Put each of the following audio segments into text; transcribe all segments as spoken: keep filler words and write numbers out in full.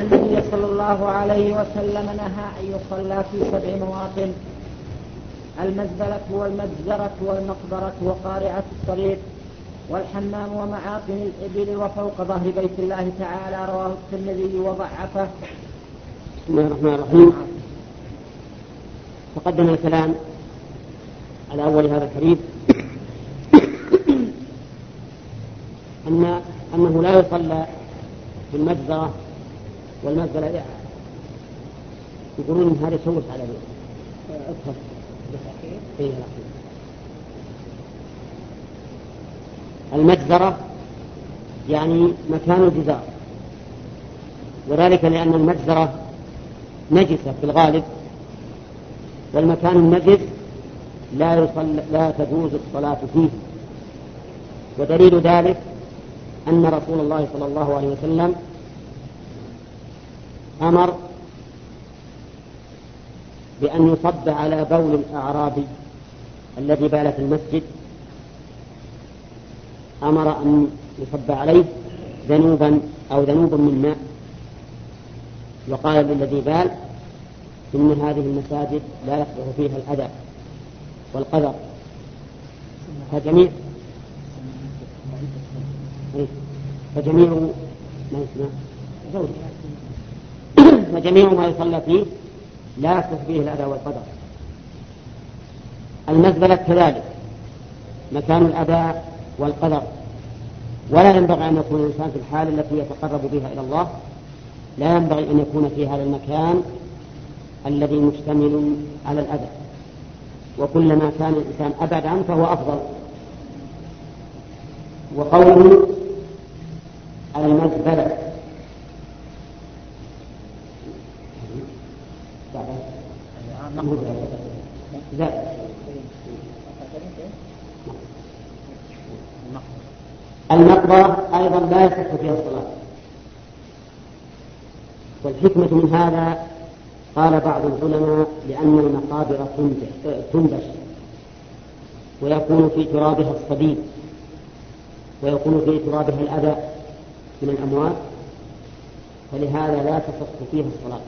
النبي صلى الله عليه وسلم نهى أن يصلى في سبع مواطن: المزبلة والمجزرة والمقبرة وقارعة الطريق والحمام ومعاطن الإبل وفوق ظهر بيت الله تعالى. رواه الترمذي وضعفه. بسم الله الرحمن الرحيم. تقدم الكلام على أول هذا الحديث أن أنه لا يصلى في المجزرة والمزبلة. يقولون هذا يشوش على أكثر. المجزرة يعني مكان الجزار، وذلك لأن المجزرة نجسة في الغالب، والمكان النجس لا يصل لا تجوز الصلاة فيه. ودليل ذلك أن رسول الله صلى الله عليه وسلم أمر بأن يصب على بول الأعرابي الذي بال في المسجد، أمر أن يصب عليه ذنوبا أو ذنوب من ماء، وقال للذي بال إن هذه المساجد لا يصلح فيها الأذى والقذر، فجميع فجميع ما يسمع فجميع ما يصلى فيه لا يصلح فيه الأذى والقذر. المزبلة كذلك مكان الأذى والقذر، ولا ينبغي أن يكون الإنسان في الحال التي يتقرب بها إلى الله، لا ينبغي أن يكون في هذا المكان الذي مشتمل على الأذى، وكلما كان الإنسان أبعد عنه فهو أفضل. وقوله المزبلة المقبرة أيضا لا يصح فيها الصلاة. والحكمة من هذا قال بعض العلماء لأن المقابر تنبش ويكون في ترابها الصديد ويكون في ترابها الأذى من الأموات، فلهذا لا تصح فيها الصلاة.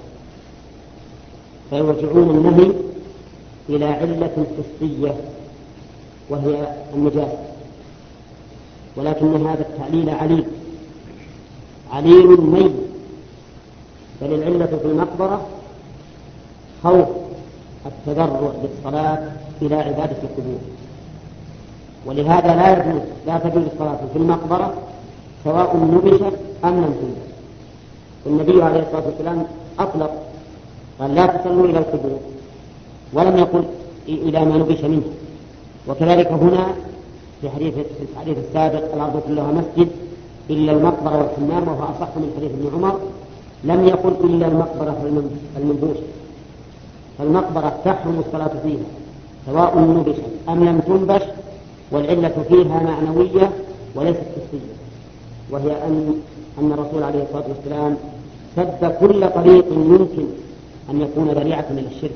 فيرجعون النهي إلى علة حسية وهي النجاسة، ولكن هذا التعليل عليل عليل ميت، بل العلة في المقبرة خوف التضرع بالصلاة إلى عبادة القبور، ولهذا لا يجوز لا تجوز الصلاة في المقبرة سواء نبشت أم لم تنبش. النبي عليه الصلاة والسلام أطلق قال لا تصلوا إلى القبور، ولم يقل إلى ما نبش منه. وكذلك هنا في حديث الحديث السابق الأرض كلها مسجد إلا المقبرة والحمام، وهو أصح من حديث ابن عمر، لم يقل إلا المقبرة المنبوشة. فالمقبرة تحرم الصلاة فيها سواء نبشت أم لم تنبش، والعلة فيها معنوية وليست حسية، وهي أن أن الرسول عليه الصلاة والسلام سد كل طريق يمكن أن يكون ذريعة إلى الشرك.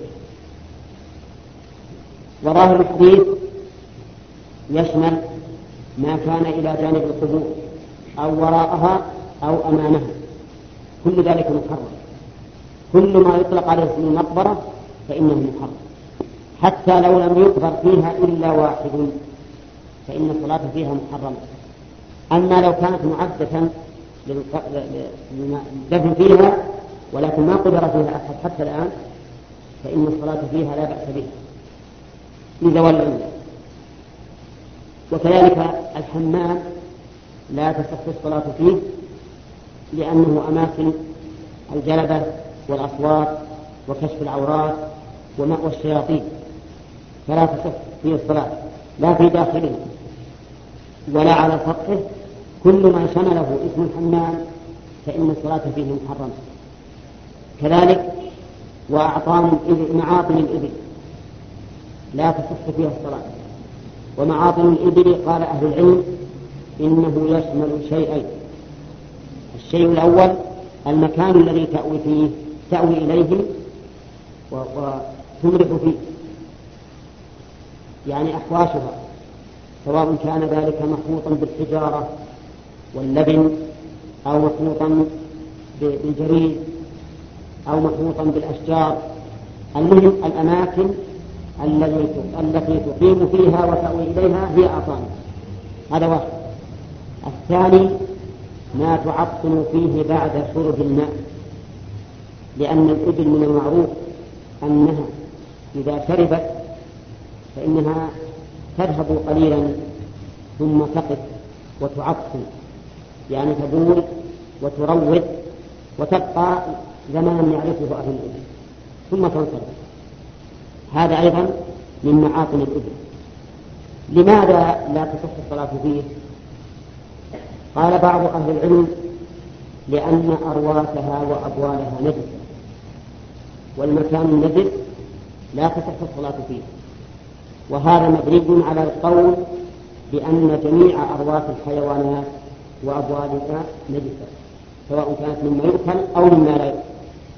وظاهر الحديث يشمل ما كان إلى جانب القبور أو وراءها أو أمامها، كل ذلك محرم. كل ما يطلق عليه اسم المقبرة فإنه محرم، حتى لو لم يقبر فيها إلا واحد فإن الصلاة فيها محرمة. أما لو كانت معدة للدفن فيها ولكن ما قدر فيها أحد حتى الآن فإن الصلاة فيها لا بأس بها لزوال العلة. وكذلك الحمام لا تصح الصلاة فيه لأنه أماكن الجلبة والأصوات وكشف العورات ومأوى الشياطين، فلا تصح فيه الصلاة لا في داخله ولا على سطحه. كل ما شمله اسم الحمام فإن الصلاة فيه محرمة. كذلك وأعطان معاطن الإبل لا تصح فيها الصلاة. ومعاطن الإبل قال أهل العلم إنه يشمل شيئين: الشيء الأول المكان الذي تأوي فيه تأوي إليه وتمرح فيه، يعني أحواشها، سواء كان ذلك مخلوطا بالحجارة واللبن أو مخلوطا بالجريد أو محوطا بالأشجار. المهم الأماكن التي تقيم فيها وتأوي إليها هي أعطاني. هذا واحد. الثاني ما تعطل فيه بعد شرب الماء، لأن الإبل من المعروف أنها إذا شربت فإنها تذهب قليلا ثم تقف وتعطل، يعني تبول وتروض وتبقى زمانا يعرفه أهل الإبل ثم تنصرف. هذا أيضا من معاطن الإبل. لماذا لا تصح الصلاة فيه؟ قال بعض أهل العلم لأن أرواثها وأبوالها نجس، والمكان النجس لا تصح الصلاة فيه، وهذا مبني على القول بأن جميع أرواث الحيوانات وأبوالها نجسة، سواء كانت مما يؤكل أو مما لا يؤكل.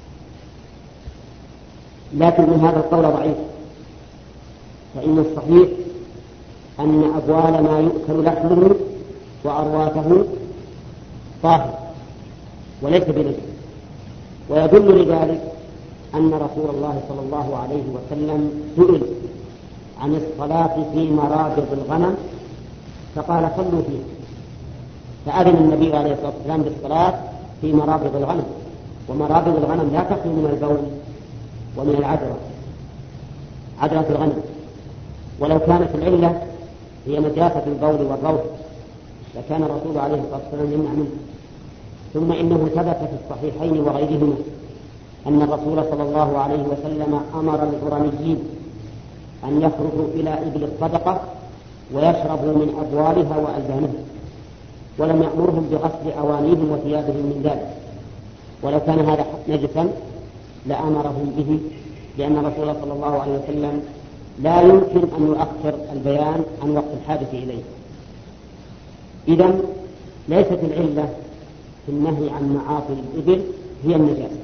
لكن من هذا القول ضعيف، فإن الصحيح أن أبوال ما يؤكل لحمه وأرواثه طاهر وليس بنجس. ويدل لذلك أن رسول الله صلى الله عليه وسلم سئل عن الصلاة في مرابض الغنم فقال صلوا فيه، فأذن النبي عليه الصلاة والسلام بالصلاة في مرابض الغنم. ومرابض الغنم لا تخلو من البول ومن العذرة، عذرة الغنم، ولو كانت العلة هي نجاسة البول والروث لكان الرسول عليه الصلاة والسلام يمنع منه. ثم إنه ثبت في الصحيحين وغيرهما أن الرسول صلى الله عليه وسلم أمر الغرميين أن يخرجوا إلى إبل الصدقة ويشربوا من أبوالها وألبانها، ولم يأمرهم بغسل أوانيهم وثيابهم من ذلك، ولو كان هذا نجسا لأمرهم به، لأن الرسول صلى الله عليه وسلم لا يمكن أن يؤخر البيان عن وقت الحاجة إليه. إذن ليست العلة في النهي عن معاطي الإبل هي النجاسة،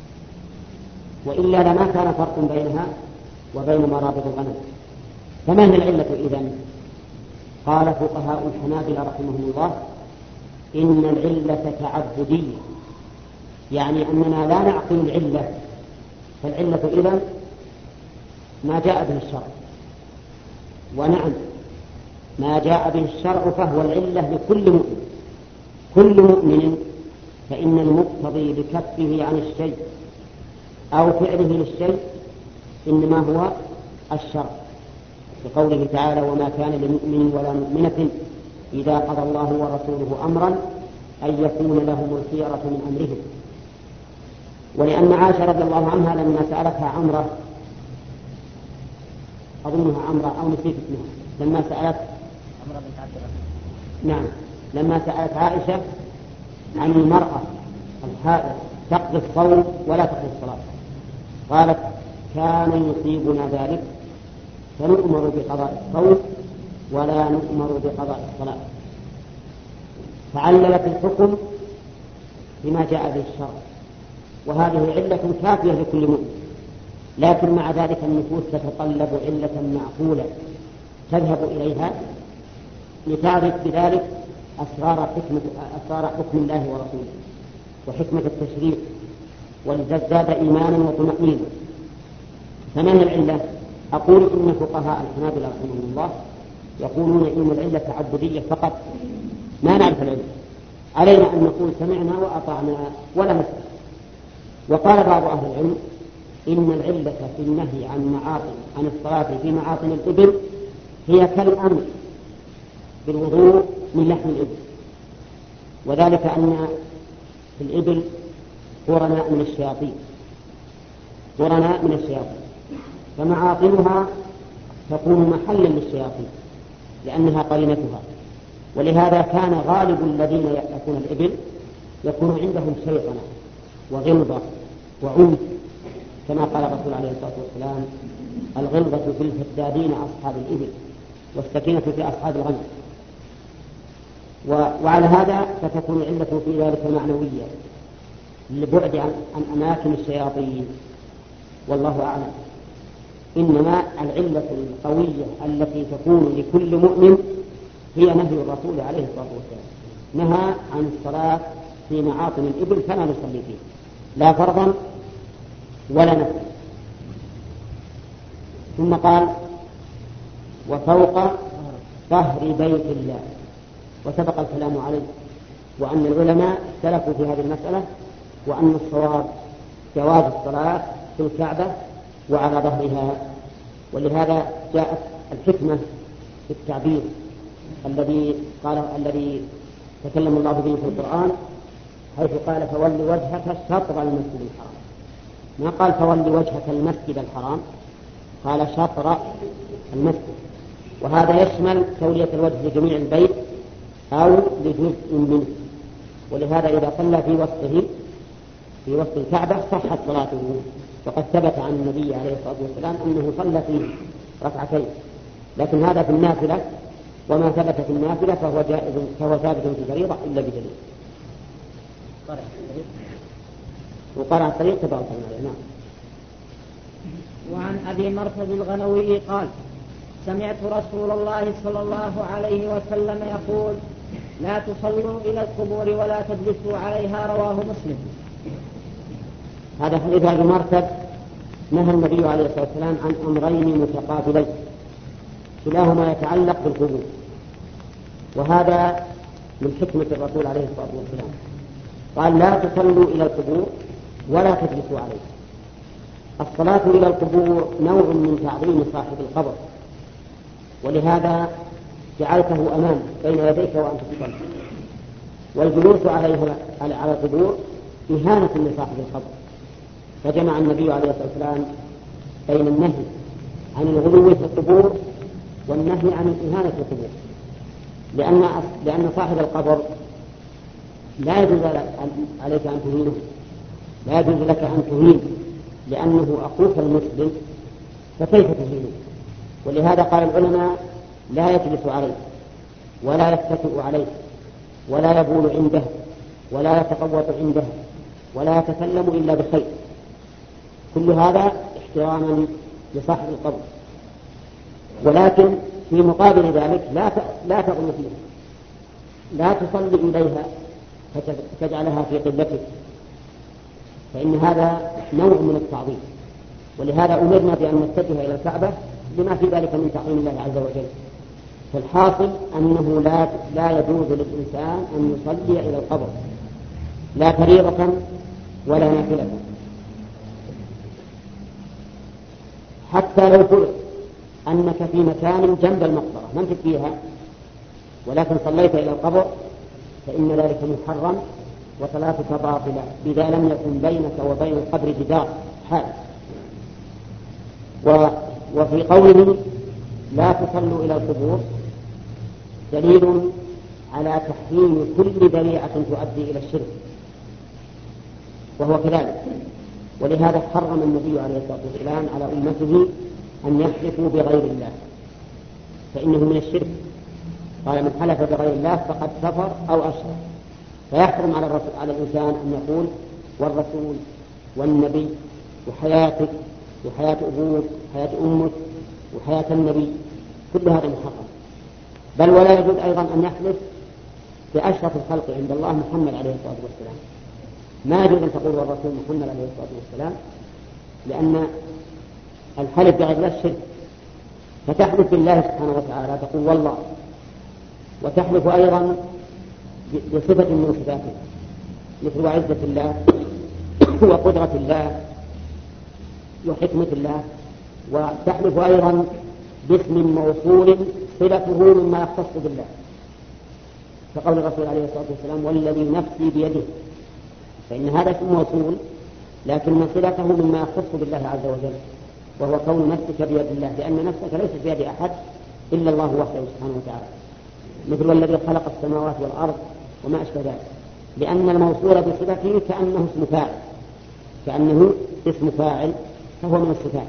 وإلا لما كان فرق بينها وبين مرابض الغنم. فما هي العلة إذن؟ قال فقهاء الحنابلة رحمهم الله إن العلة تعبدية، يعني أننا لا نعقل العلة، فالعلة إذن ما جاء به الشرع. ونعم ما جاء به الشرع فهو العلة لكل مؤمن. كل مؤمن فإن المقتضي بكفه عن الشيء أو فعله للشيء إنما هو الشرع، بقوله تعالى وما كان لمؤمن ولا مؤمنة إذا قضى الله ورسوله أمرا أن يكون لهم الخيرة من أمرهم. ولأن عائشة رضي الله عنها لما سألتها عمرة، أظنها عمرة أو نسيت اسمها، لما سألت عمرة بنت عبد الرحمن، نعم، لما سألت عائشة عن المرأة الحائض تقضي الصوم ولا تقضي الصلاة، قالت كان يصيبنا ذلك فنؤمر بقضاء الصوم ولا نؤمر بقضاء الصلاة. فعللت الحكم بما جاء به الشرع، وهذه علة كافية لكل مؤمن. لكن مع ذلك النفوس تتطلب علة معقولة تذهب إليها لتعرف بذلك أسرار حكمة أسرار حكم الله ورسوله وحكمة التشريع، ولتزداد إيمانا وطمأنينة. فما هي العلة؟ أقول إن فقهاء الحنابلة رحمهم الله يقولون إن العلة تعبدية فقط، ما نعرف العلة، علينا أن نقول سمعنا وأطعنا ولا نسأل. وقال بعض أهل العلم إن العلة في النهي عن معاطن عن الصلاة في معاطن الإبل هي كالأمر بالوضوء من لحم الإبل، وذلك أن في الإبل قرناء من الشياطين قرناء من الشياطين فمعاطنها تكون محلا للشياطين لأنها قرينتها. ولهذا كان غالب الذين يأكلون الإبل يكون عندهم شيطنة وغلظة وعنف، كما قال الرسول عليه الصلاة والسلام الغلظة في الفدادين أصحاب الإبل والسكينة في أصحاب الغنم. وعلى هذا فتكون العلة في ذلك معنوية للبعد عن, عن أماكن الشياطين، والله أعلم. إنما العلة القوية التي تكون لكل مؤمن هي نهي الرسول عليه الصلاة والسلام، نهى عن الصلاة في معاطن الإبل فلا نصلي فيه لا فرضا ولا نفلا. ثم قال وفوق ظهر بيت الله، وسبق الكلام عليه، وأن العلماء اختلفوا في هذه المسألة، وأن الصواب جواز الصلاة في الكعبة وعلى ظهرها. ولهذا جاءت الحكمة في التعبير الذي قال الذي تكلم الله به في القرآن، حيث قال فول وجهك شطر المسجد الحرام، ما قال فول وجهك المسجد الحرام، قال شطر المسجد، وهذا يشمل تولية الوجه لجميع البيت أو لجزء منه. ولهذا إذا صلى في وسطه في وسط الكعبة صحت صلاته، وقد ثبت عن النبي عليه الصلاة والسلام أنه صلى فيه ركعتين، لكن هذا في النافلة، وما ثبت في النافلة فهو جائز فهو ثابت في الفريضة إلا بدليل. وقرأ الطريق تبارك الله. نعم. وعن أبي مرثد الغنوي قال سمعت رسول الله صلى الله عليه وسلم يقول لا تصلوا إلى القبور ولا تجلسوا عليها، رواه مسلم. هذا حديث أبي مرثد نهى النبي عليه الصلاة والسلام عن أمرين متقابلين كلاهما يتعلق بالقبور، وهذا من حكمة الرسول عليه الصلاة والسلام. قال لا تصلوا إلى القبور ولا تجلسوا عليها. الصلاة إلى القبور نوع من تعظيم صاحب القبر، ولهذا جعلته أمام بين يديك وأنت تصلي، والجلوس عليها على القبور إهانة لصاحب القبر. فجمع النبي عليه الصلاة والسلام بين النهي عن الغلو في القبور والنهي عن الإهانة في القبور، لأن لأن صاحب القبر لا يجوز عليك أن تهينه، لا يجوز لك أن تهين لأنه أخوك المسلم، فكيف تهينه؟ ولهذا قال العلماء لا يجلس عليه ولا يتكئ عليه ولا يبول عنده ولا يتقوط عنده ولا يتكلم إلا بخير، كل هذا احتراما لصاحب القبر. ولكن في مقابل ذلك لا لا تغلو فيها، لا تصلي إليها فتجعلها في قبلتك، فإن هذا نوع من التعظيم. ولهذا أمرنا بأن نتجه إلى الكعبة لما في ذلك من تعظيم الله عز وجل. فالحاصل أنه لا لا يجوز للإنسان أن يصلي إلى القبر لا فريضة ولا نافلة، حتى لو فرض أنك في مكان جنب المقبرة ما انت فيها ولكن صليت إلى القبر فإن ذلك محرم وصلاتك باطلة إذا لم يكن بينك وبين القبر جدار حال. وفي قوله لا تصلوا إلى القبور دليل على تحريم كل ذريعة تؤدي إلى الشرك، وهو كذلك. ولهذا حرم النبي عليه الصلاة والسلام على أمته أن يحلفوا بغير الله، فإنه من الشرك. قال من حلف بغير الله فقد كفر أو أشرك. فيحرم على الرسول على الإنسان أن يقول والرسول والنبي وحياتك وحياة أبوك وحياة أمك وحياة النبي، كل هذا محرم. بل ولا يجوز أيضا أن يحلف بأشرف الخلق عند الله محمد عليه الصلاة والسلام، ما يجوز أن تقول والرسول محمد عليه الصلاة والسلام، لأن الحلف بغير الله شرك. فتحلف بالله سبحانه وتعالى تقول والله، وتحلف أيضا بصفة من صفاته مثل وعزة الله وقدرة الله وحكمة الله، وتحلف أيضا باسم موصول صلته مما يختص بالله، كقول الرسول عليه الصلاة والسلام والذي نفسي بيده، فإن هذا اسم موصول لكن صلته مما يختص بالله عز وجل، وهو كون نفسك بيد الله، لأن نفسك ليست بيد أحد إلا الله وحده سبحانه وتعالى، مثل والذي خلق السماوات والأرض وما أشبه ذلك، لأن الموصول بصفته كأنه اسم فاعل كأنه اسم فاعل فهو من الصفات.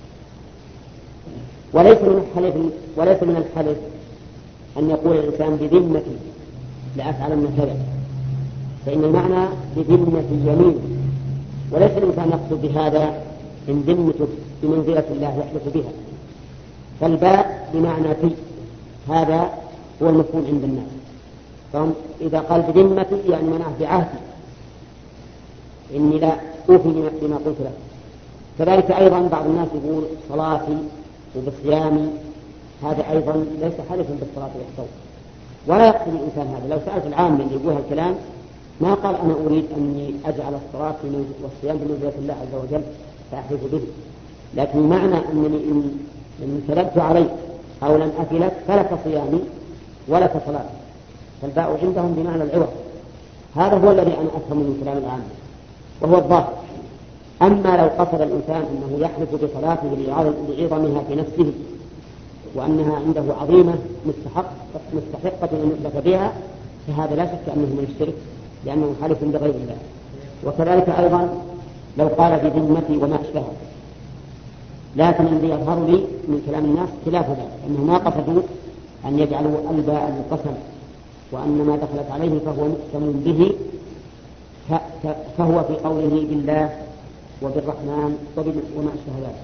وليس من الحلف وليس من الحلف أن يقول الإنسان بذمتي لأفعلن كذا، فإن المعنى بذمة يمين، وليس الإنسان يقصد بهذا إن ذمته بمنزلة الله يحلف بها، فالباء بمعنى في، هذا هو المفهوم عند الناس. فهم إذا قال بذمتي يعني منعه بعهدي إني لا أوفي بما قلت له. كذلك أيضا بعض الناس يقول صلاتي وبصيامي، هذا أيضا ليس حلفا بالصلاة والصوم، ولا يقصد الإنسان هذا. لو سألت العام اللي يقول الكلام ما قال أنا أريد أني أجعل الصلاة والصيام بمنزلة الله عز وجل فأحلف به، لكن معنى أنني إن, إن كذبت عليك أو لم أفلك فلك صيامي ولك صلاتي، فالباء عندهم بمعنى العوض. هذا هو الذي أنا أفهم من كلام العام وهو الظاهر. أما لو قصد الإنسان أنه يحلف بصلاته لعظمها في نفسه وأنها عنده عظيمة مستحق مستحقة أن يثبت بها، فهذا لا شك أنه من الشرك لأنه حلف بغير الله. وكذلك أيضا لو قال بذمتي وما أشبهه، لكن الذي يظهر لي من كلام الناس خلاف ذلك، أنه ما قصدوا أن يجعلوا الباء القسم، وأن ما دخلت عليه فهو مقسم به، فهو في قوله بالله وبالرحمن وما أشبه ذلك.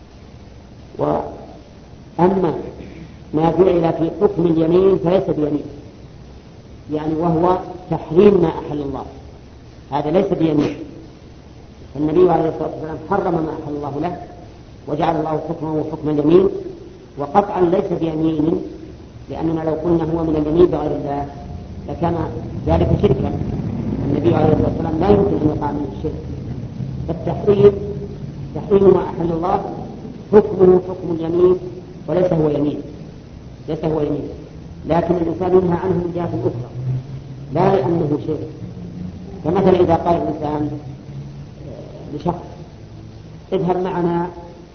وأما ما جعل في حكم اليمين فليس بيمين، يعني وهو تحريم ما أحل الله، هذا ليس بيمين. النبي عليه الصلاة والسلام حرم ما أحل الله له وجعل الله حكمه حكم اليمين، وقطعا ليس بيمين، لأننا لو قلنا هو من اليمين بغير الله لكان ذلك شركا. النبي عليه الصلاة والسلام لا يمكن أن يقع من الشرك. فالتحريم تحريم ما أحل الله حكمه حكم اليمين وليس هو يمين، ليس هو يمين، لكن الإنسان ينهى عنه من جهة أخرى لا لأنه شرك. فمثلا إذا قال الإنسان لشخص اذهب معنا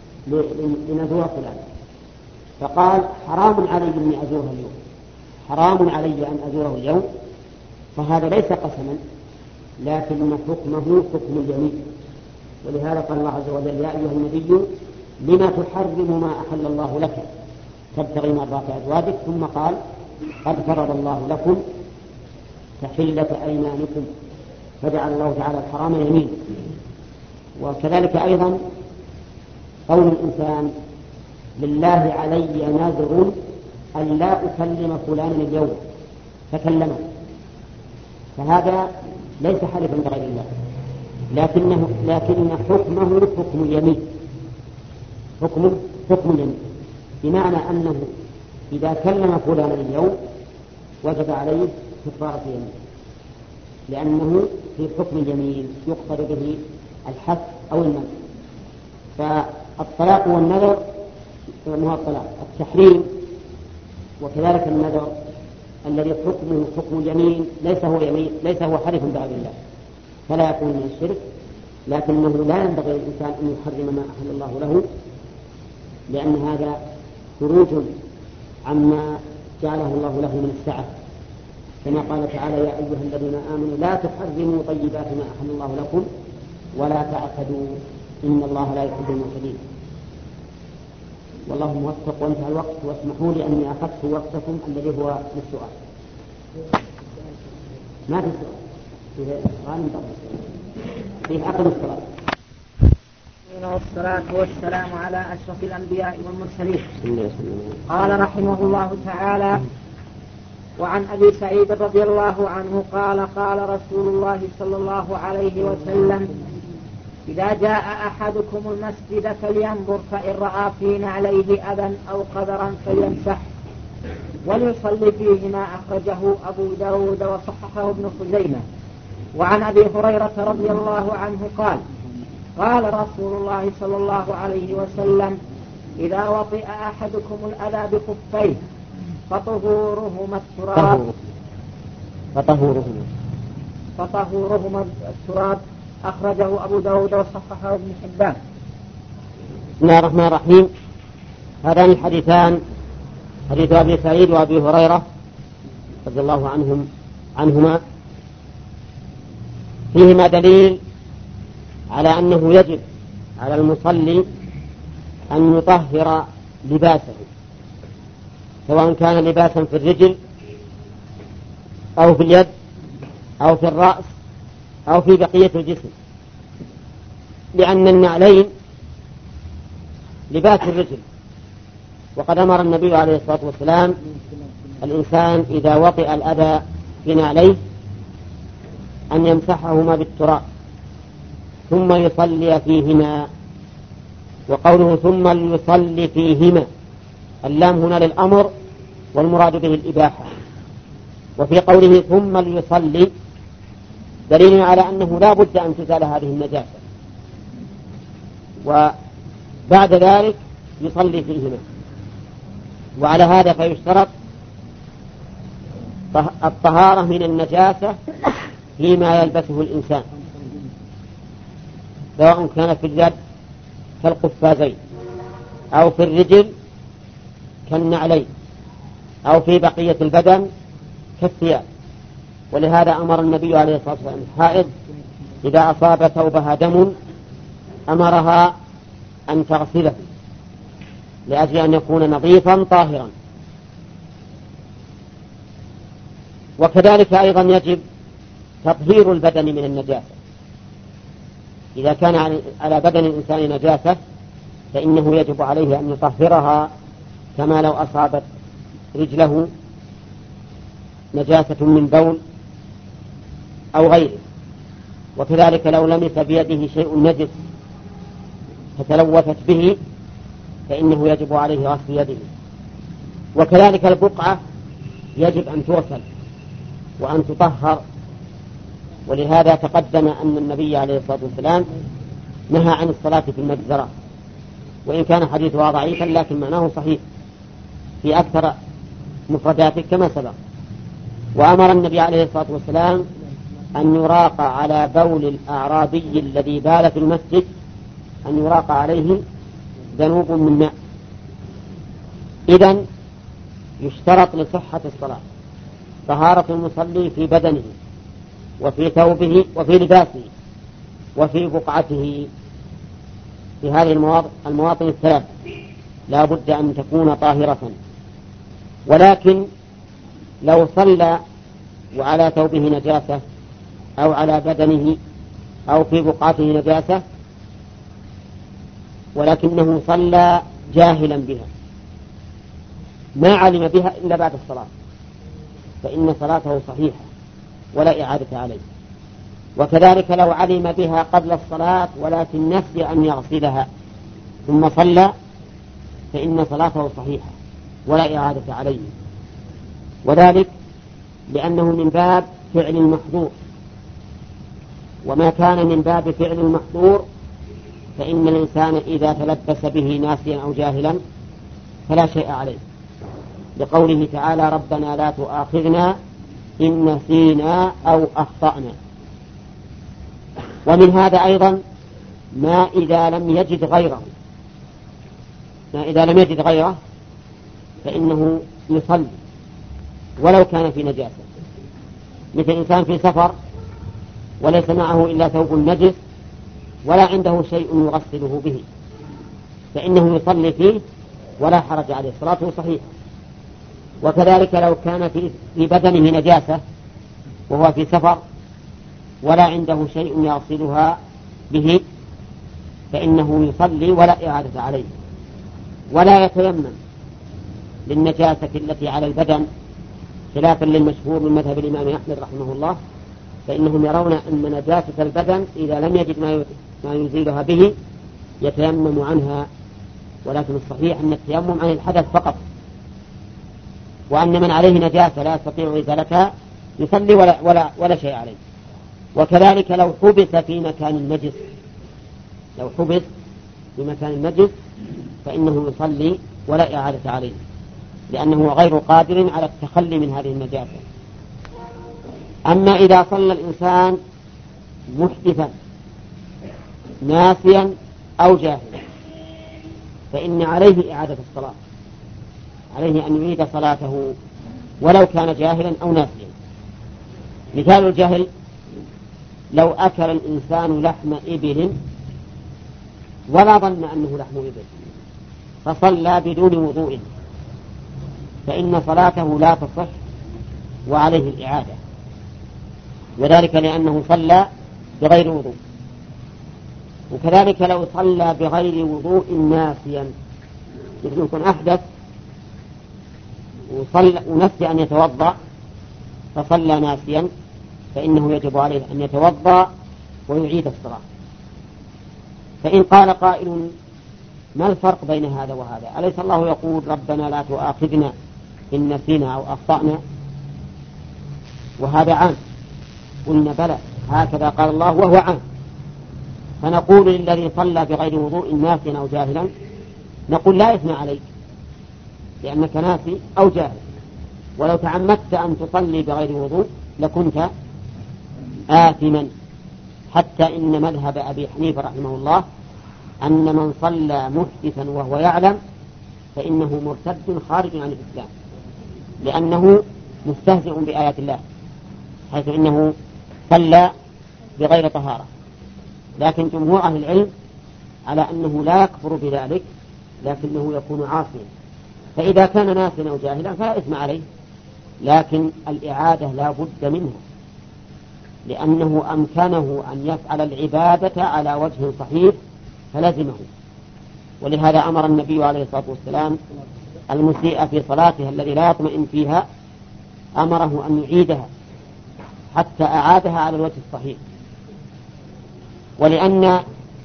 لنزور فلان، فقال حرام علي أن أزوره اليوم، حرام علي أن أزوره اليوم، فهذا ليس قسما لكن حكمه حكم اليمين. ولهذا قال الله عز وجل يا أيها النبي لما تحرم ما أحل الله لك تبتغي مرضات أزواجك، ثم قال قد فرض الله لكم تحلة أيمانكم، فجعل الله تعالى الحرام يمين. وكذلك أيضا قول الإنسان لله علي نذر أن لا أكلم فلانا اليوم فكلمه، فهذا ليس حلفا بغير الله، لكنه لكن حكمه حكم اليمين، حكمه حكم اليمين، بمعنى أنه إذا كلم فلانا اليوم وجب عليه كفارة يمين، لأنه في حكم اليمين يقصد به الحث أو المنع. فالطلاق والنذر هو الطلاق التحريم، وكذلك النذر الذي حكمه حكم اليمين ليس هو يمين، ليس هو حلف بغير الله، فلا يكون من الشرك، لكنه لا ينبغي للإنسان أن يحرم ما أحل الله له، لأن هذا خروج عما جعله الله له من السعة، كما قال تعالى يا أيها الذين آمنوا لا تحرموا طيبات ما أحل الله لكم ولا تعتدوا إن الله لا يحب المعتدين. والله موفق وانتهى الوقت، واسمحوا لي أني أخذت وقتكم الذي هو للسؤال. ما في سؤال في القرآن في أقل الصلاة. والصلاة والسلام على أشرف الأنبياء والمرسلين. قال رحمه الله تعالى وعن أبي سعيد رضي الله عنه قال قال رسول الله صلى الله عليه وسلم إذا جاء أحدكم المسجد فلينظر فإن رأى في نعليه أذى أو قدرا فليمسح وليصلي فيه ما أخرجه أبو داود وصححه ابن خزيمة. وعن أبي هريرة رضي الله عنه قال قال رسول الله صلى الله عليه وسلم إذا وطئ أحدكم الأذى بخفيه فطهورهما التراب فطهورهما فطهورهما التراب أخرجه أبو داود وصححه ابن حبان. بسم الله الرحمن الرحيم. هذان الحديثان حديث أبي سعيد وأبي هريرة رضي الله عنهم عنهما فيهما دليل على أنه يجب على المصلي أن يطهر لباسه، سواء كان لباسا في الرجل أو في اليد أو في الرأس أو في بقية الجسم، لأن النعلين لباس الرجل، وقد أمر النبي عليه الصلاة والسلام الإنسان إذا وطئ الأذى في نعليه أن يمسحهما بالتراب ثم يصلي فيهما. وقوله ثم ليصلي فيهما اللام هنا للأمر والمراد به الإباحة. وفي قوله ثم ليصلي دليل على أنه لا بد أن تزال هذه النجاسة، وبعد ذلك يصلي فيهما. وعلى هذا فيشترط الطهارة من النجاسة فيما يلبسه الإنسان، سواء كان في اليد كالقفازين أو في الرجل كالنعلين أو في بقية البدن كالثياب. ولهذا أمر النبي عليه الصلاة والسلام الحائض إذا أصاب ثوبها دم أمرها أن تغسله لأجل أن يكون نظيفا طاهرا. وكذلك أيضا يجب تطهير البدن من النجاسة. إذا كان على بدن الإنسان نجاسة فإنه يجب عليه أن يطهرها كما لو أصابت رجله نجاسة من بول أو غيره. وكذلك لو لمس بيده شيء نجس فتلوثت به فإنه يجب عليه غسل يده. وكذلك البقعة يجب أن تغسل وأن تطهر. ولهذا تقدم أن النبي عليه الصلاة والسلام نهى عن الصلاة في المجزرة، وإن كان حديثها ضعيفا لكن معناه صحيح في أكثر مفرداته كما سبق. وأمر النبي عليه الصلاة والسلام أن يراق على بول الأعرابي الذي بال في المسجد أن يراق عليه ذنوب من ماء. إذن يشترط لصحة الصلاة طهارة المصلي في بدنه وفي ثوبه وفي لباسه وفي بقعته. في هذه المواطن الثلاث لا بد أن تكون طاهرة. ولكن لو صلى وعلى ثوبه نجاسة أو على بدنه أو في بقعته نجاسة ولكنه صلى جاهلا بها ما علم بها إلا بعد الصلاة فإن صلاته صحيحة ولا إعادة عليه. وكذلك لو علم بها قبل الصلاة ولكن نسي أن يغسلها ثم صلى فإن صلاته صحيحة ولا إعادة عليه. وذلك لأنه من باب فعل المحظور، وما كان من باب فعل المحظور فإن الإنسان إذا تلبس به ناسيا أو جاهلا فلا شيء عليه، لقوله تعالى ربنا لا تؤاخذنا إن نسينا أو أخطأنا. ومن هذا أيضا ما إذا لم يجد غيره ما إذا لم يجد غيره فإنه يصلي ولو كان في نجاسة، مثل إنسان في سفر وليس معه إلا ثوب نجس ولا عنده شيء يغسله به فإنه يصلي فيه ولا حرج عليه، صلاته صحيحة. وكذلك لو كان في بدنه نجاسة وهو في سفر ولا عنده شيء يغسلها به فإنه يصلي ولا إعادة عليه. ولا يتيمم للنجاسة التي على البدن خلافا للمشهور من مذهب الإمام أحمد رحمه الله، فإنهم يرون أن نجاسة البدن إذا لم يجد ما يزيلها به يتيمم عنها، ولكن الصحيح أن التيمم عن الحدث فقط، وأن من عليه نجاسة لا يستطيع إزالتها يصلي ولا, ولا, ولا شيء عليه. وكذلك لو حبس في مكان نجس لو حبس في مكان نجس فإنه يصلي ولا إعادة عليه لأنه غير قادر على التخلي من هذه النجاسة. أما إذا صلى الإنسان محدثا ناسيا أو جاهلا فإن عليه إعادة الصلاة، عليه أن يعيد صلاته ولو كان جاهلا أو ناسيا. مثال الجهل لو أكل الإنسان لحم إبل ولا ظن أنه لحم إبل فصلى بدون وضوء فإن صلاته لا تصح وعليه الإعادة، وذلك لأنه صلى بغير وضوء. وكذلك لو صلى بغير وضوء ناسيا، مثل يكون أحدث وصلى ونسي أن يتوضأ فصلى ناسيا فإنه يجب عليه أن يتوضأ ويعيد الصلاة. فإن قال قائل ما الفرق بين هذا وهذا؟ أليس الله يقول ربنا لا تؤاخذنا إن نسينا أو أخطأنا؟ وهذا عام. قلنا بلى، هكذا قال الله وهو عام. فنقول للذي صلى بغير وضوء ناسيا أو جاهلا نقول لا إثم عليك لأنك ناسي أو جاهل، ولو تعمدت أن تصلي بغير وضوء لكنت آثما. حتى إن مذهب أبي حنيفة رحمه الله أن من صلى محدثا وهو يعلم فإنه مرتد خارج عن الإسلام، لأنه مستهزئ بآيات الله، حيث إنه صلى بغير طهارة. لكن جمهور أهل العلم على أنه لا يكفر بذلك، لكنه يكون عاصيا. فإذا كان ناسيا أو جاهلا فلا إثم عليه، لكن الإعادة لا بد منها، لأنه أمكنه أن يفعل العبادة على وجه صحيح فلزمه. ولهذا أمر النبي عليه الصلاة والسلام المسيء في صلاته الذي لا يطمئن فيها، أمره أن يعيدها حتى أعادها على الوجه الصحيح. ولأن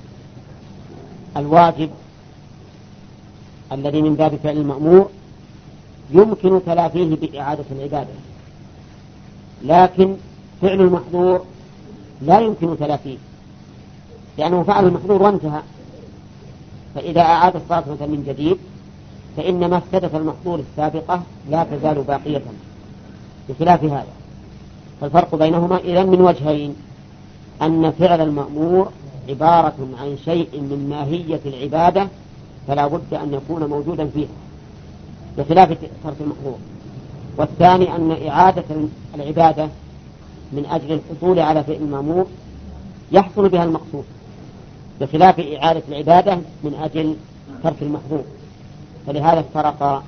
الواجب الذي من باب فعل المأمور يمكن تلافيه بإعادة العبادة، لكن فعل المحظور لا يمكن تلافيه لأنه فعل المحظور وانتهى. فإذا أعاد الصلاة من جديد فإن مفسدة المحظور السابقة لا تزال باقية بخلاف هذا. فالفرق بينهما إذن من وجهين: أن فعل المأمور عبارة عن شيء من ماهية العبادة فلا بد أن يكون موجودا فيها بخلاف ترك المحظور. والثاني أن إعادة العبادة من أجل الحصول على فعل المأمور يحصل بها المقصود بخلاف إعادة العبادة من أجل ترك المحظور. فلهذا افترقا.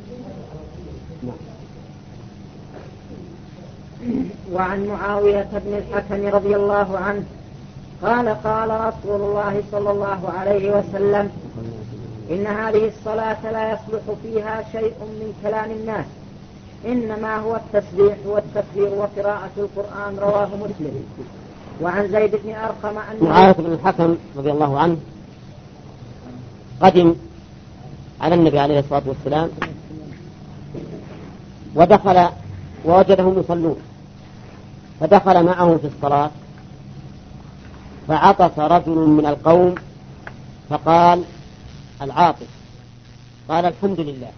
وعن معاوية بن الحكم رضي الله عنه قال قال رسول الله صلى الله عليه وسلم: إن هذه الصلاة لا يصلح فيها شيء من كلام الناس، إنما هو التسبيح والتكبير وقراءة القرآن. رواه مسلم. وعن زيد بن أرقم أن معاوية بن الحكم رضي الله عنه قدم على النبي عليه الصلاة والسلام ودخل ووجدهم يصلون، فدخل معه في الصلاة فعطس رجل من القوم فقال العاطس، قال الحمد لله.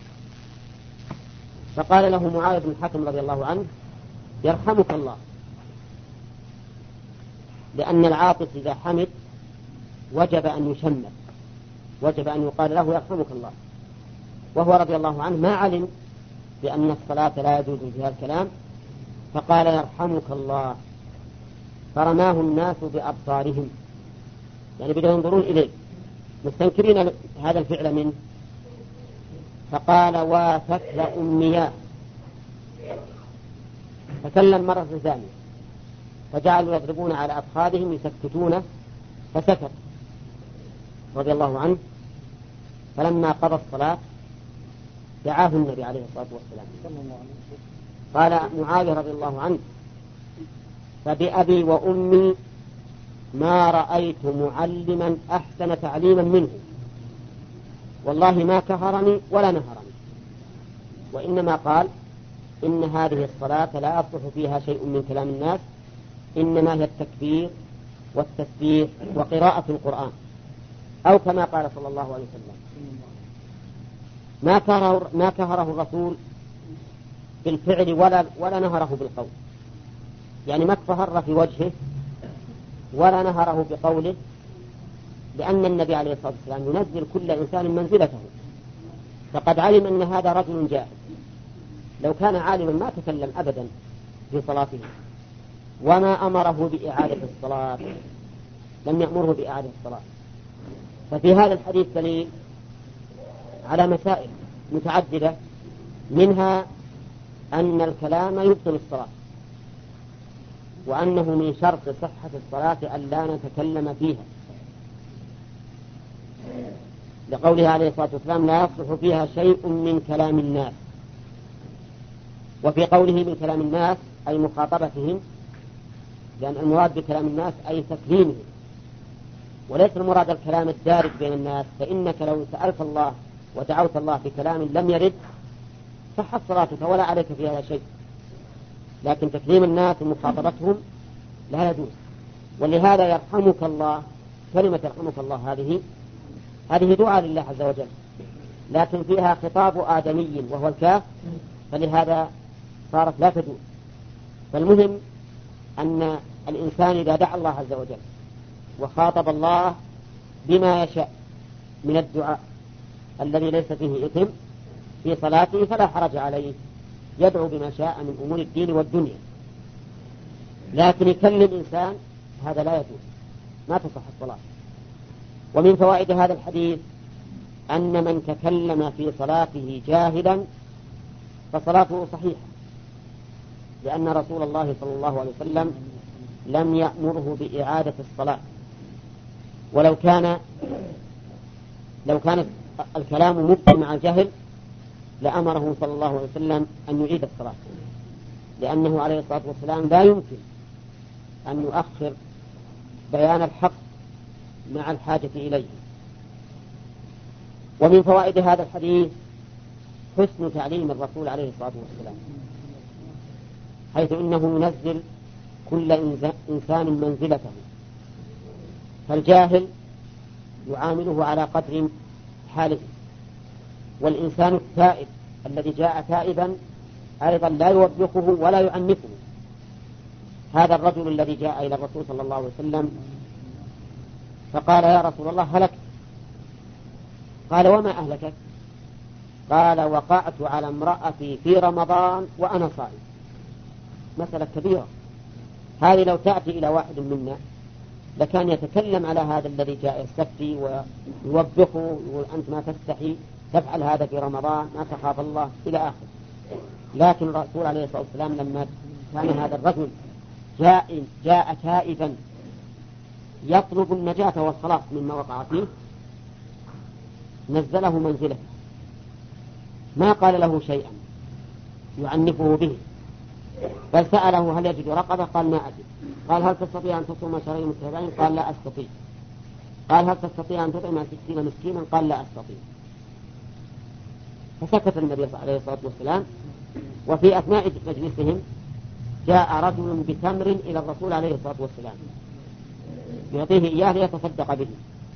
فقال له معاوية بن الحكم رضي الله عنه: يرحمك الله، لأن العاطس إذا حمد وجب أن يشمل، وجب أن يقال له يرحمك الله. وهو رضي الله عنه ما علم بأن الصلاة لا يجوز فيها الكلام، فقال يرحمك الله، فرماه الناس بأبصارهم، يعني بدأوا ينظرون إليه مستنكرين هذا الفعل منه، فقال واثكل أمياه، فكلم مرة ثانية فجعلوا يضربون على أفخاذهم يسكتونه، فسكت رضي الله عنه. فلما قضى الصلاة دعاه النبي عليه الصلاة والسلام، قال معاوية رضي الله عنه: فبأبي وأمي ما رأيت معلما أحسن تعليما منه، والله ما كهرني ولا نهرني، وإنما قال إن هذه الصلاة لا يصلح فيها شيء من كلام الناس، إنما هي التكبير والتسبيح وقراءة القرآن، أو كما قال صلى الله عليه وسلم. ما كهره, ما كهره الرسول بالفعل ولا, ولا نهره بالقول، يعني ما كفهر في وجهه ولا نهره بقوله، لأن النبي عليه الصلاة والسلام ينزل كل إنسان منزلته، فقد علم أن هذا رجل جاهل، لو كان عالما ما تكلم أبدا في صلاته، وما أمره بإعادة الصلاة، لم يأمره بإعادة الصلاة. ففي هذا الحديث دليل على مسائل متعددة، منها أن الكلام يبطل الصلاة، وأنه من شرط صحة الصلاة أن لا نتكلم فيها، لقوله عليه الصلاة والسلام لا يصلح فيها شيء من كلام الناس. وفي قوله من كلام الناس أي مخاطبتهم، لأن المراد بكلام الناس أي تكليمهم، وليس المراد الكلام الدارج بين الناس، فإنك لو سألت الله ودعوت الله بكلام لم يرد صحت صلاتك ولا عليك في هذا شيء، لكن تكليم الناس ومخاطبتهم لا يجوز. ولهذا يرحمك الله، كلمة يرحمك الله هذه هذه دعاء لله عز وجل، لكن فيها خطاب آدمي وهو الكاف، فلهذا صارت لا تجوز. فالمهم أن الإنسان إذا دعا الله عز وجل وخاطب الله بما يشاء من الدعاء الذي ليس فيه إثم في صلاته فلا حرج عليه، يدعو بما شاء من أمور الدين والدنيا. لكن يكلم إنسان هذا لا يجوز، ما تصح الصلاة. ومن فوائد هذا الحديث أن من تكلم في صلاته جاهلا فصلاته صحيحة، لأن رسول الله صلى الله عليه وسلم لم يأمره بإعادة الصلاة، ولو كان لو كان الكلام مبطل مع الجهل لأمره صلى الله عليه وسلم أن يعيد الصلاة، لأنه عليه الصلاة والسلام لا يمكن أن يؤخر بيان الحق مع الحاجة إليه. ومن فوائد هذا الحديث حسن تعليم الرسول عليه الصلاة والسلام، حيث إنه ينزل كل إنسان منزلته، فالجاهل يعامله على قدر حاله، والإنسان التائب الذي جاء تائبا أيضا لا يوبخه ولا يعنفه. هذا الرجل الذي جاء إلى الرسول صلى الله عليه وسلم فقال يا رسول الله هلكت. قال وما أهلكك؟ قال وقعت على امرأتي في رمضان وأنا صائم. مسألة كبيرة هذه، لو تأتي إلى واحد منا لكان يتكلم على هذا الذي جاء يستفتي ويوبخه، يقول أنت ما تستحي تفعل هذا في رمضان، ما تخاف الله إلى آخر. لكن الرسول عليه الصلاة والسلام لما كان هذا الرجل جاء, جاء تائبا يطلب النجاة والخلاص مما وقع فيه نزله منزله، ما قال له شيئا يعنفه به، بل سأله هل يجد رقبة؟ قال ما أجد. قال هل تستطيع أن تصوم شهرين متتابعين؟ قال لا أستطيع. قال هل تستطيع أن تطعم ستين مسكينا؟ قال لا أستطيع. فسكت النبي عليه الصلاة والسلام. وفي أثناء مجلسهم جاء رجل بتمر إلى الرسول عليه الصلاة والسلام يعطيه إياه ليتصدق به،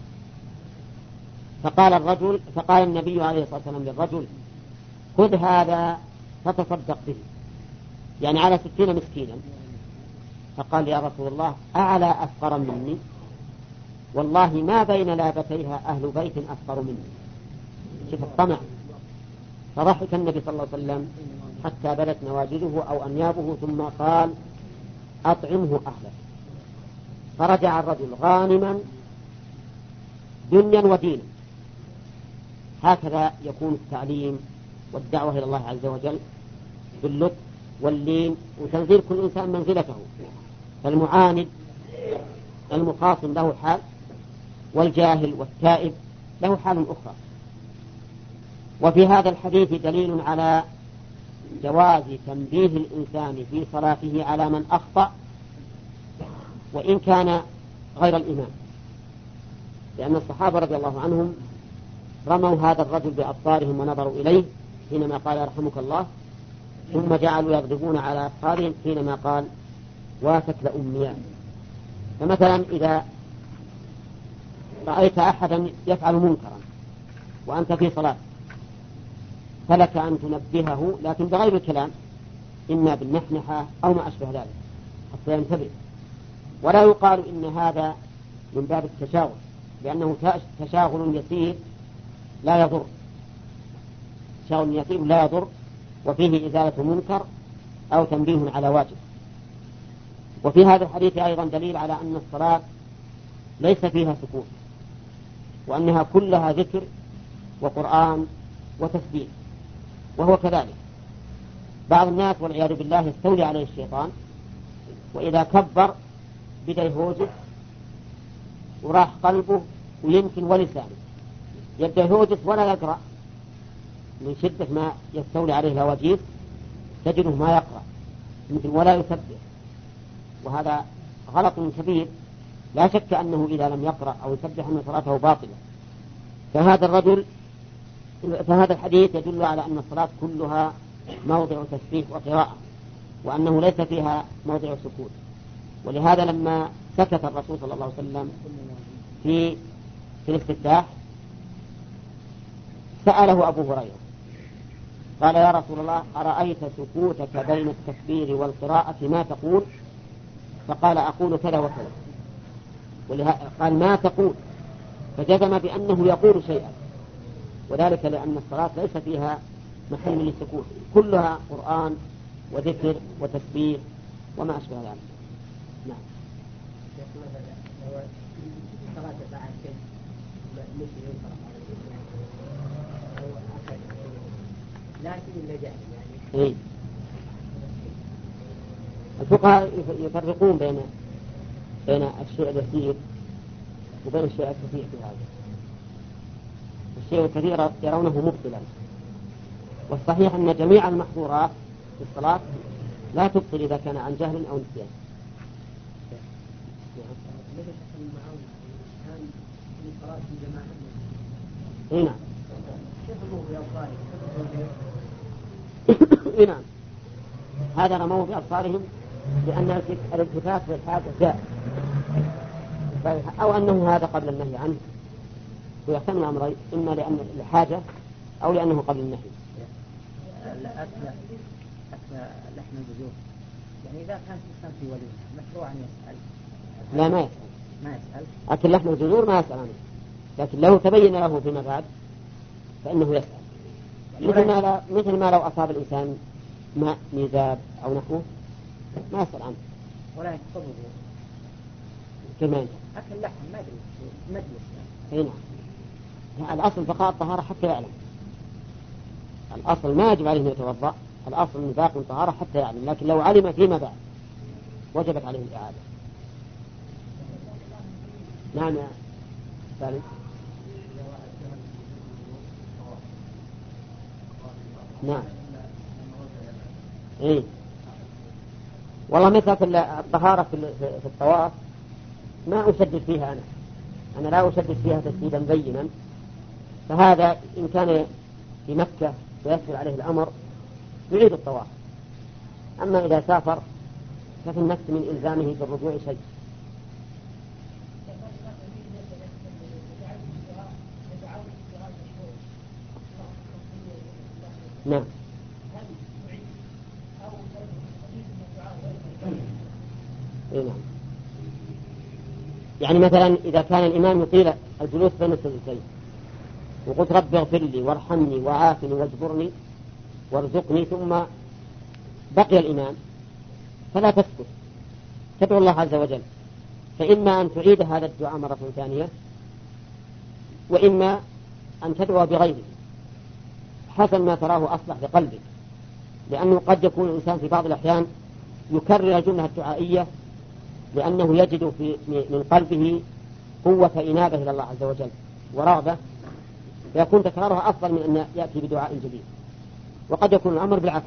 فقال الرجل فقال النبي عليه الصلاة والسلام للرجل خذ هذا فتصدق به، يعني على ستين مسكينا. فقال يا رسول الله أعلى أفقر مني؟ والله ما بين لابتيها أهل بيت أفقر مني. شوف الطمع. فضحك النبي صلى الله عليه وسلم حتى بدت نواجذه أو أنيابه، ثم قال أطعمه أهلك. فرجع الرجل غانما دنيا ودينا. هكذا يكون التعليم والدعوة إلى الله عز وجل باللطف واللين وتنزيل كل إنسان منزلته. فالمعاند المخاصم له حال، والجاهل والتائب له حال أخرى. وفي هذا الحديث دليل على جواز تنبيه الإنسان في صلاته على من أخطأ وإن كان غير الإمام، لأن الصحابة رضي الله عنهم رموا هذا الرجل بأبصارهم ونظروا إليه حينما قال يرحمك الله، ثم جعلوا يغضبون على أبصارهم حينما قال واتك لأمياء. فمثلا إذا رأيت أحدا يفعل منكرا وأنت في صلاة فلك أن تنبهه، لكن بغير الكلام، إما بالنحنحة أو ما أشبه ذلك حتى ينتبه. ولا يقال إن هذا من باب التشاغل، لأنه تشاغل يسير لا يضر، تشاغل يسير لا يضر، وفيه إزالة منكر أو تنبيه على واجب. وفي هذا الحديث أيضا دليل على أن الصلاة ليس فيها سكوت، وأنها كلها ذكر وقرآن وتسبيح. وهو كذلك بعض الناس والعياذ بالله يستولي عليه الشيطان، وإذا كبر بدأ يهوجس وراح قلبه ويمكن ولسانه، يبدأ يهوجس ولا يقرأ من شدة ما يستولي عليه الهواجيس، تجده ما يقرأ مثل ولا يسبح، وهذا غلط كبير. لا شك أنه إذا لم يقرأ أو يسبح أن صلاته باطلة. فهذا الرجل فهذا الحديث يدل على أن الصلاة كلها موضع تسبيح وقراءة، وأنه ليس فيها موضع سكوت. ولهذا لما سكت الرسول صلى الله عليه وسلم في في الاستفتاح سأله أبو هريرة قال: يا رسول الله، أرأيت سكوتك بين التكبير والقراءة ما تقول؟ فقال: أقول كذا وكذا. قال: ما تقول؟ فجزم بأنه يقول شيئا، وذلك لأن الصلاة ليس فيها محل للسكوت، كلها قرآن وذكر وتسبيح وما أشبه ذلك. نعم. إيه؟ الفقهاء يفرقون بين بين الشيء اليسير وبين الشيء الكثير في هذا. الشيء الكثير يرونه مبطلا، والصحيح أن جميع المحظورات في الصلاة لا تبطل إذا كان عن جهل أو نسيان. اي نعم. اي نعم. هذا رموه بأبصارهم لأن الالتفات والحاجة جاء، أو أنه هذا قبل النهي عنه، ويحتمل أمرين: إما لأن الحاجة أو لأنه قبل النهي. أكل أكل لحم الجزور، يعني إذا كان الإنسان في وليمة مشروع أن يسأل؟ لا، ما يسأل. ما يسأل. أكل لحم الجزور ما يسأل عنه، لكن لو تبين له فيما بعد فإنه يسأل. مثل ما, لا مثل ما لو أصاب الإنسان ماء ميزاب أو نحوه ما يسأل عنه. ولا ينتقضه كمان أكل لحم مجلس مجلس يعني. نعم. الأصل بقاء الطهارة حتى يعلم. الأصل ما يجب عليه أن يتوضأ، الأصل من باقي الطهارة حتى يعلم، لكن لو علم فيما بعد وجبت عليه الإعادة. نعم يا سالم. نعم. إيه؟ والله مثل الطهارة في الطواف ما أشدد فيها أنا أنا لا أشدد فيها تشديدا بينا، فهذا إن كان في مكة ويسهل عليه الأمر يعيد الطواف. أما إذا سافر ففي النفس من إلزامه بالرجوع شيء. نعم. إيه نعم. يعني مثلا إذا كان الإمام يطيل الجلوس بين السجدتين وقلت: رب اغفر لي وارحمني وعافني واجبرني وارزقني، ثم بقي الإمام، فلا تسكت، تدعو الله عز وجل. فإما أن تعيد هذا الدعاء مرة ثانية، وإما أن تدعو بغيره حسن ما تراه أصلح لقلبك، لأنه قد يكون الإنسان في بعض الأحيان يكرر الجملة الدعائية لأنه يجد في من قلبه قوة إنابة إلى الله عز وجل ورغبة، فيكون تكرارها أفضل من أن يأتي بدعاء جديد. وقد يكون الأمر بالعكس.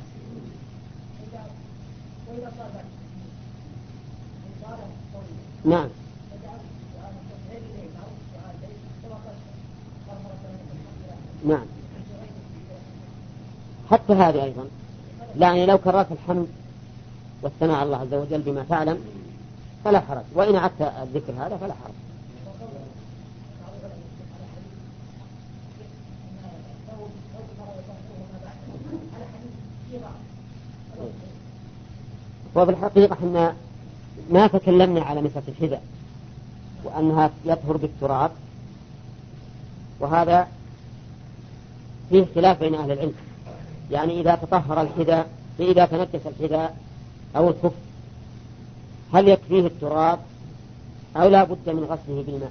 نعم. نعم. حتى هذه أيضا، يعني لو كررت الحمد والثناء على الله عز وجل بما تعلم فلا حرج، وإن أعدت الذكر هذا فلا حرج. وبالحقيقة احنا ما تكلمنا على مسألة الحذاء وأنها يطهر بالتراب، وهذا فيه خلاف بين أهل العلم. يعني إذا تطهر الحذاء، إذا تنجس الحذاء أو الخف، هل يكفيه التراب أو لا بد من غسله بالماء؟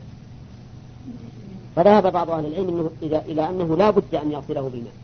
فذهب بعض أهل العلم إنه إذا إلى أنه لا بد أن يغسله بالماء،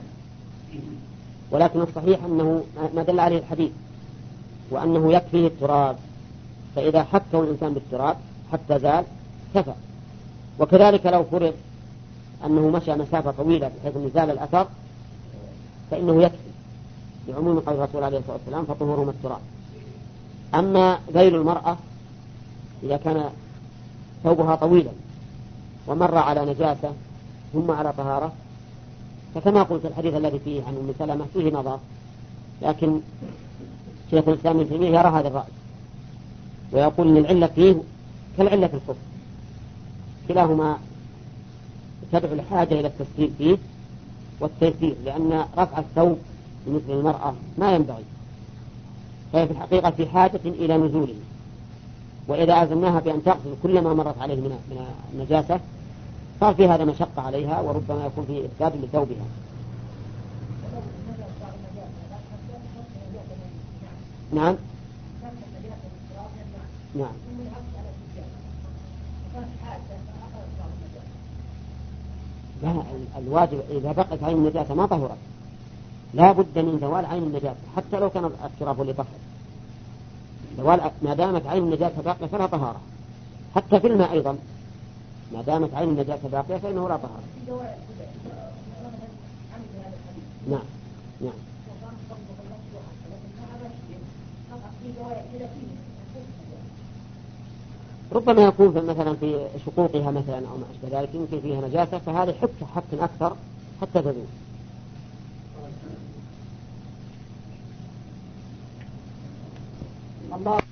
ولكن الصحيح أنه ما دل عليه الحديث، وأنه يكفيه التراب، فإذا حكه الإنسان بالتراب حتى زال كفى. وكذلك لو فرض أنه مشى مسافة طويلة بحيث أن زال الأثر فإنه يكفي، بعموم قول الرسول عليه الصلاة والسلام فطهورهما التراب. أما ذيل المرأة إذا كان ثوبها طويلا ومر على نجاسة ثم على طهارة فكما قلت الحديث الذي فيه عن أم سلمة فيه نظر، لكن شيخ الإسلام ابن تيمية يرى هذا الرأي ويقول أن العلة فيه كالعلة في الخف، كلاهما تدعو الحاجة إلى التسهيل فيه والتيسير، لأن رفع الثوب بالنسبة للمرأة ما ينبغي، فهي في الحقيقة في حاجة إلى نزوله، وإذا أزمناها بأن تغسل كل ما مرت عليه من النجاسة صار في هذا مشقة عليها وربما يكون فيه إفساد لثوبها. نعم نعم لا، الواجب إذا بقت عين النجاسة ما طهرت لا بد من زوال عين النجاسة حتى لو كان التراب اللي طهر، زوال ما دامت عين النجاسة باقية فلا طهارة، حتى في الماء أيضا ما دامت عين النجاسة باقية فإنه لا طهارة. نعم نعم ربما يكون مثلا في شقوقها مثلا أو ما أشبه ذلك يمكن فيها نجاسة، فهذا حك حك أكثر حتى تزول. الله